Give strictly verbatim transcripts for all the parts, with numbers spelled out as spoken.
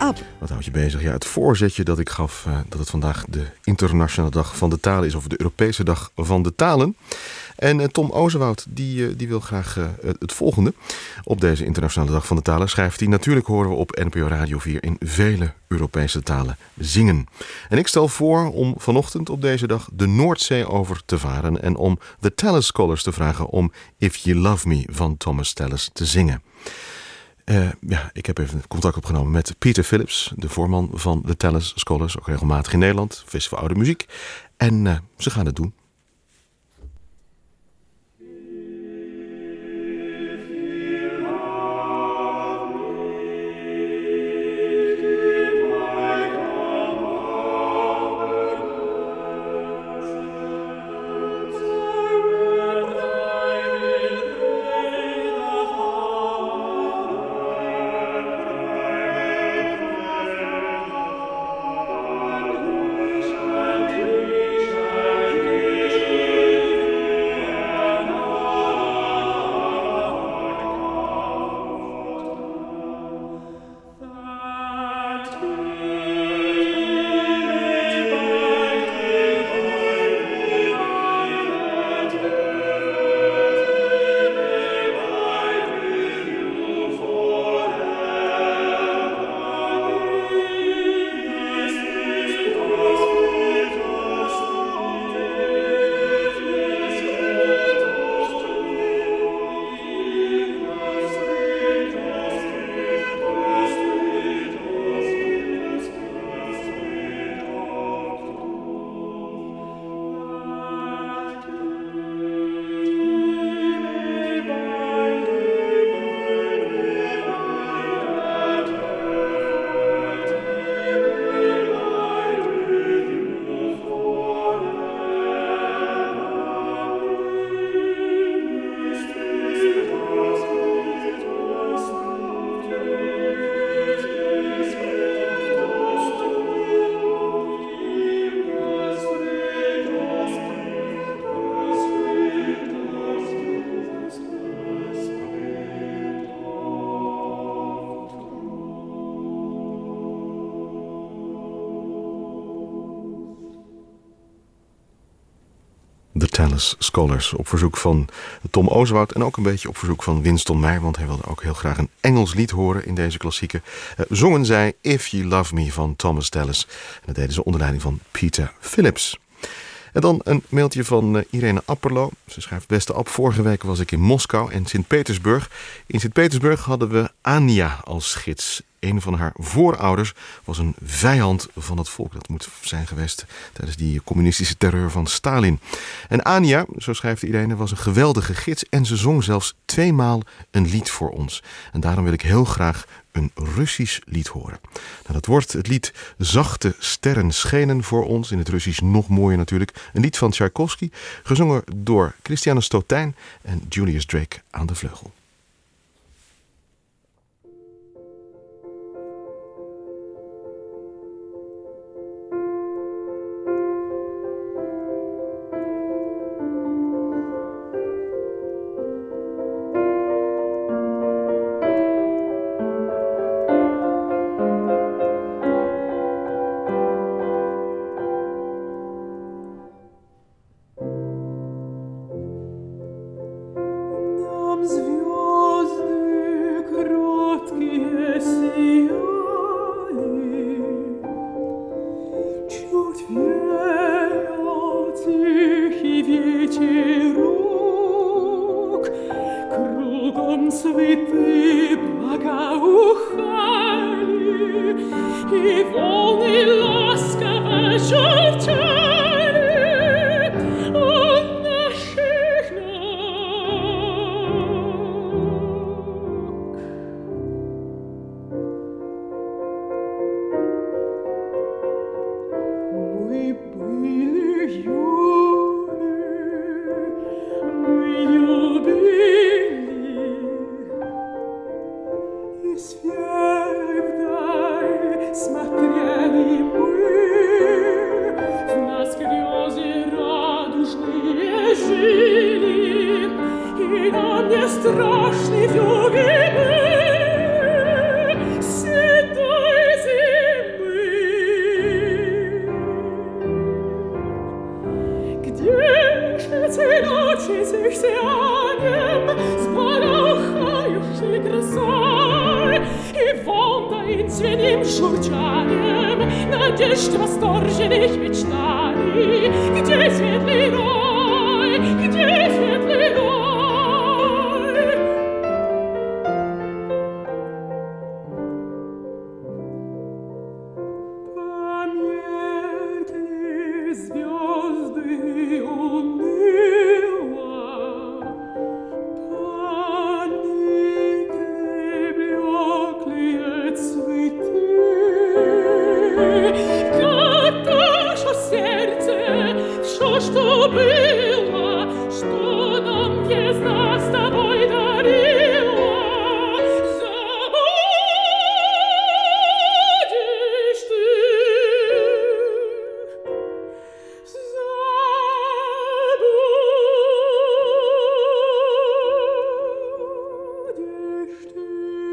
up? Wat houdt je bezig? Ja, het voorzetje dat ik gaf uh, dat het vandaag de Internationale Dag van de Talen is, of de Europese Dag van de Talen. En uh, Tom Ozewoud, die, uh, die wil graag uh, het volgende. Op deze Internationale Dag van de Talen schrijft hij: natuurlijk horen we op N P O Radio vier in vele Europese talen zingen. En ik stel voor om vanochtend op deze dag de Noordzee over te varen en om de Tallis Scholars te vragen om If You Love Me van Thomas Tallis te zingen. Uh, ja, ik heb even contact opgenomen met Peter Phillips, de voorman van de Tallis Scholars, ook regelmatig in Nederland, Festival Oude Muziek. En uh, ze gaan het doen. De Tallis Scholars, op verzoek van Tom Ozewoud en ook een beetje op verzoek van Winston Meyer, want hij wilde ook heel graag een Engels lied horen in deze klassieke. Uh, zongen zij If You Love Me van Thomas Tallis. En dat deden ze onder leiding van Peter Phillips. En dan een mailtje van uh, Irene Apperlo. Ze schrijft: beste Ab, vorige week was ik in Moskou en Sint-Petersburg. In Sint-Petersburg hadden we Anja als gids. Een van haar voorouders was een vijand van het volk. Dat moet zijn geweest tijdens die communistische terreur van Stalin. En Anja, zo schrijft Irene, was een geweldige gids en ze zong zelfs tweemaal een lied voor ons. En daarom wil ik heel graag een Russisch lied horen. Nou, dat wordt het lied Zachte sterren schenen voor ons, in het Russisch nog mooier natuurlijk. Een lied van Tchaikovsky, gezongen door Christiane Stotijn en Julius Drake aan de vleugel. Смотря Zwienim szurczaniem, nadejść восторженных мечтаний. Где светлый рай, где светлый рай? Что было, что нам везда с тобой дарила, забудешь ты, забудешь ты.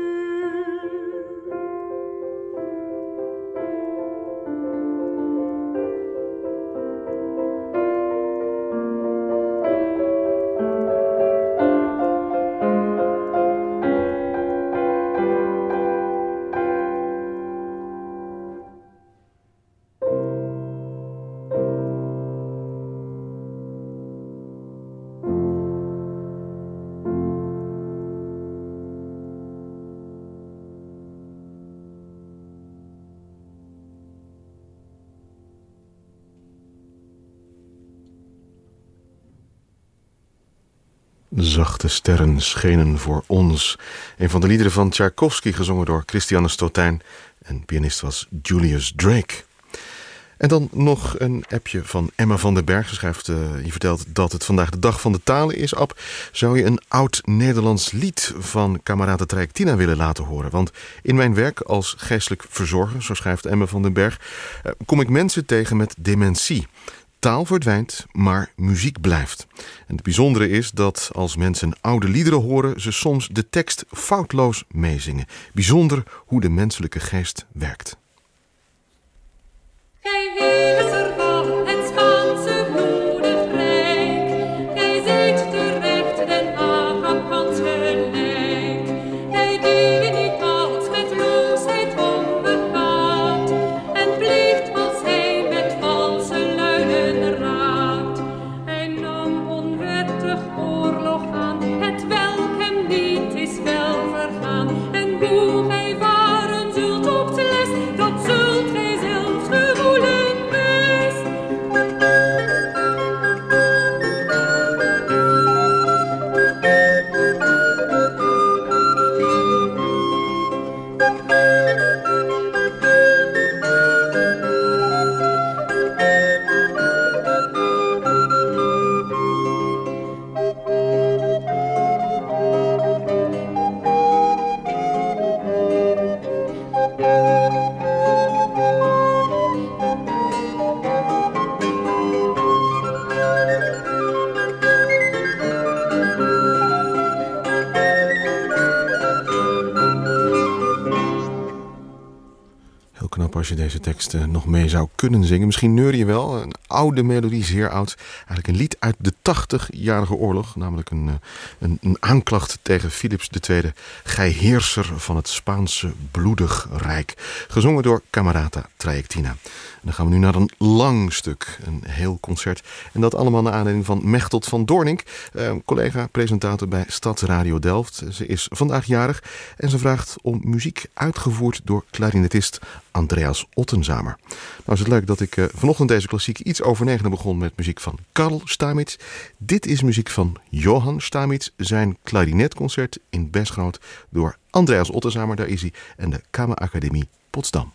Zachte sterren schenen voor ons. Een van de liederen van Tchaikovsky, gezongen door Christiane Stotijn. En pianist was Julius Drake. En dan nog een appje van Emma van den Berg. Ze schrijft, uh, je vertelt dat het vandaag de dag van de talen is. Ab, zou je een oud Nederlands lied van Camerata Trajectina willen laten horen? Want in mijn werk als geestelijk verzorger, zo schrijft Emma van den Berg, uh, kom ik mensen tegen met dementie. Taal verdwijnt, maar muziek blijft. En het bijzondere is dat als mensen oude liederen horen, ze soms de tekst foutloos meezingen. Bijzonder hoe de menselijke geest werkt. Gij heerser van het Spaanse bloedig rijk, gij zijt terecht den Agapans gelijk. Gij die niet als met loosheid onbepaald, en pleegt als hij met valse luiden raadt. Hij nam onwettig oorlog aan, het welk hem niet is wel vergaan. En hoe gij varen zult op de les, dat zult gij zelfs gevoelen best. Als je deze tekst uh, nog mee zou kunnen zingen. Misschien neur je wel. Een oude melodie, zeer oud. Eigenlijk een lied uit de tachtigjarige oorlog. Namelijk een, uh, een, een aanklacht tegen Philips de Tweede. Gij heerser van het Spaanse bloedig rijk. Gezongen door Camerata Trajectina. En dan gaan we nu naar een lang stuk. Een heel concert. En dat allemaal naar aanleiding van Mechteld van Doornink. Uh, collega, presentator bij Stadsradio Delft. Ze is vandaag jarig. En ze vraagt om muziek uitgevoerd door klarinetist Andreas Ottenzamer. Nou is het leuk dat ik uh, vanochtend deze klassiek iets over negenen begon met muziek van Karl Stamitz. Dit is muziek van Johann Stamitz. Zijn klarinetconcert in Besgroot door Andreas Ottenzamer. Daar is hij. En de Kammeracademie Potsdam.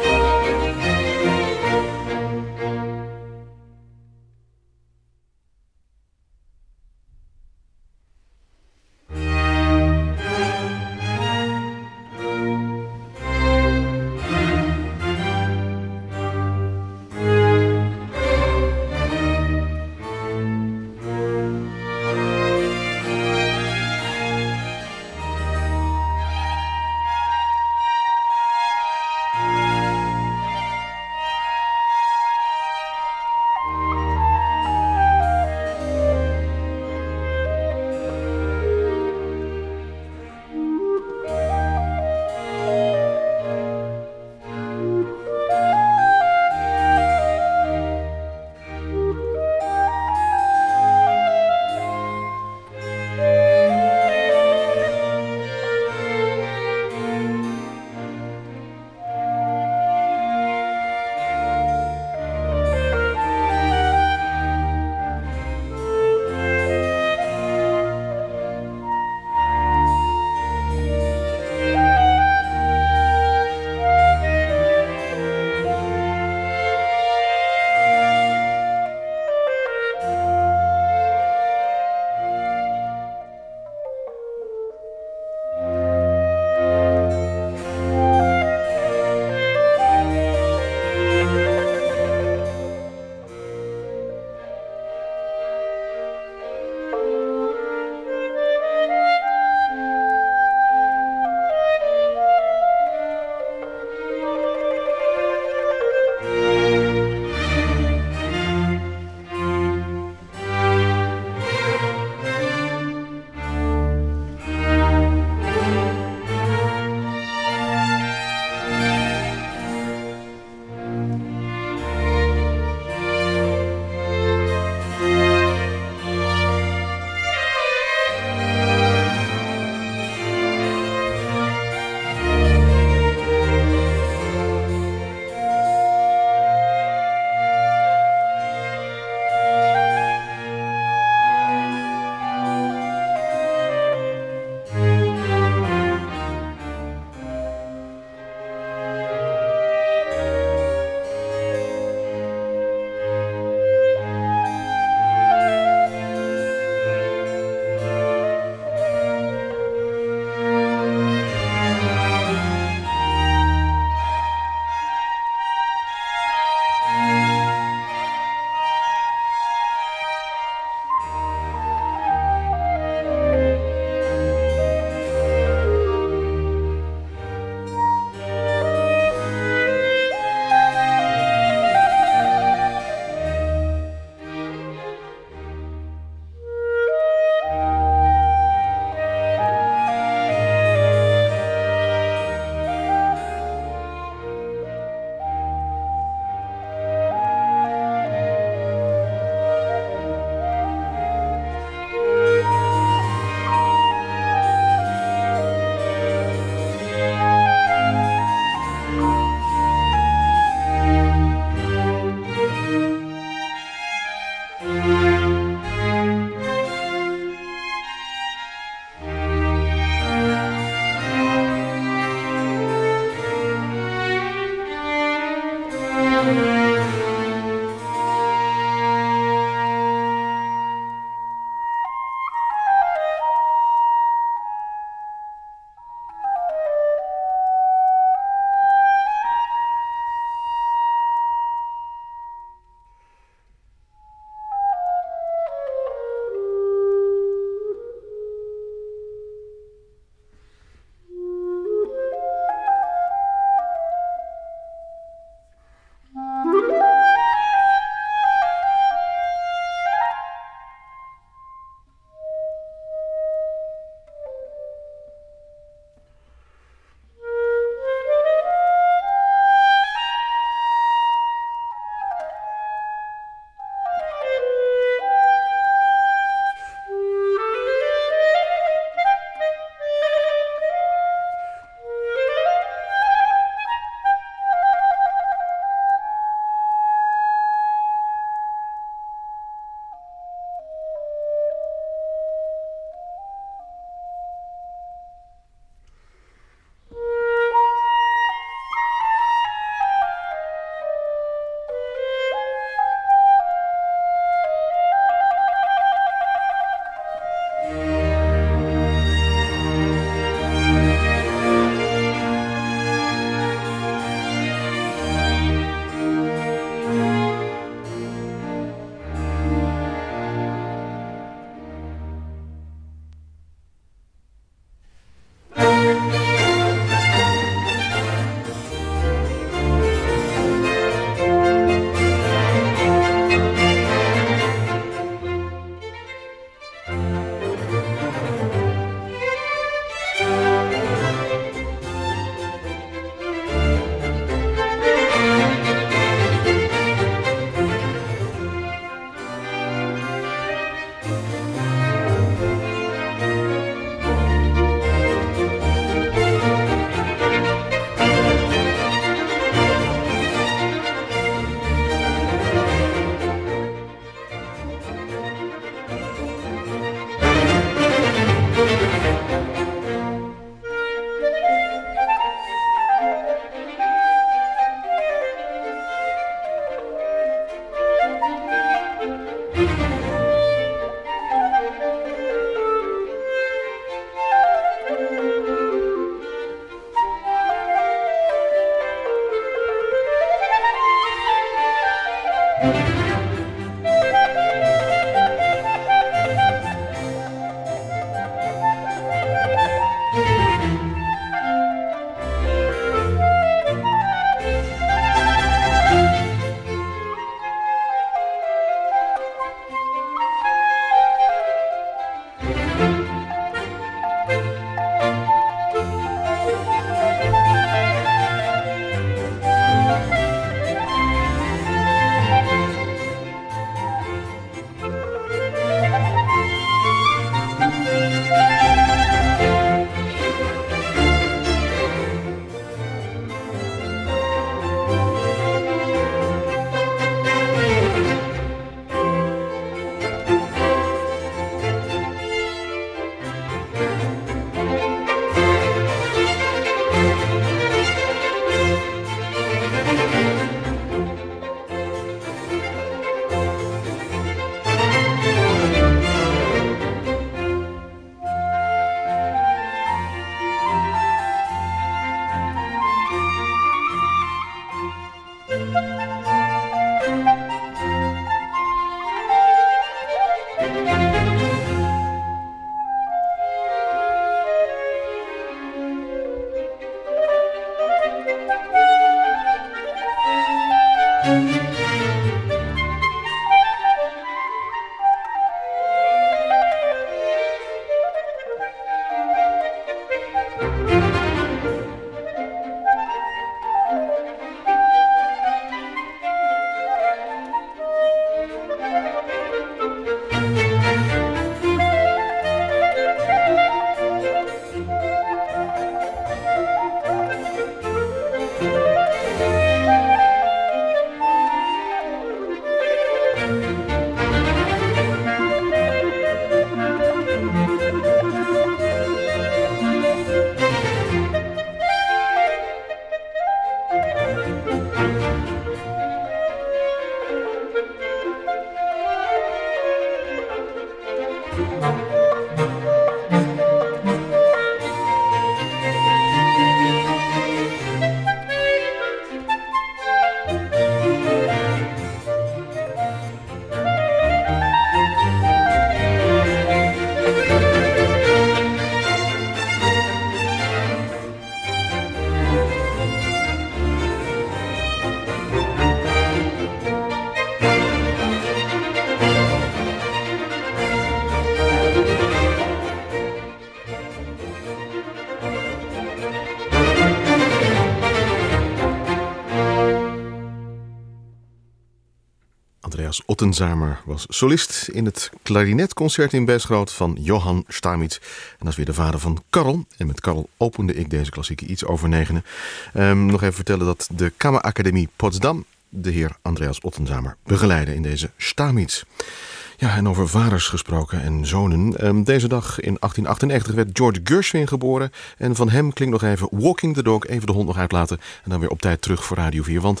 Andreas Ottenzamer was solist in het klarinetconcert in Besgroot van Johann Stamitz. En dat is weer de vader van Karl. En met Karl opende ik deze klassieke iets over negenen. Um, nog even vertellen dat de Kammeracademie Potsdam de heer Andreas Ottenzamer begeleidde in deze Stamitz. Ja, en over vaders gesproken en zonen. Um, deze dag in achttien achtennegentig werd George Gershwin geboren. En van hem klinkt nog even Walking the Dog. Even de hond nog uitlaten. En dan weer op tijd terug voor Radio vier. Want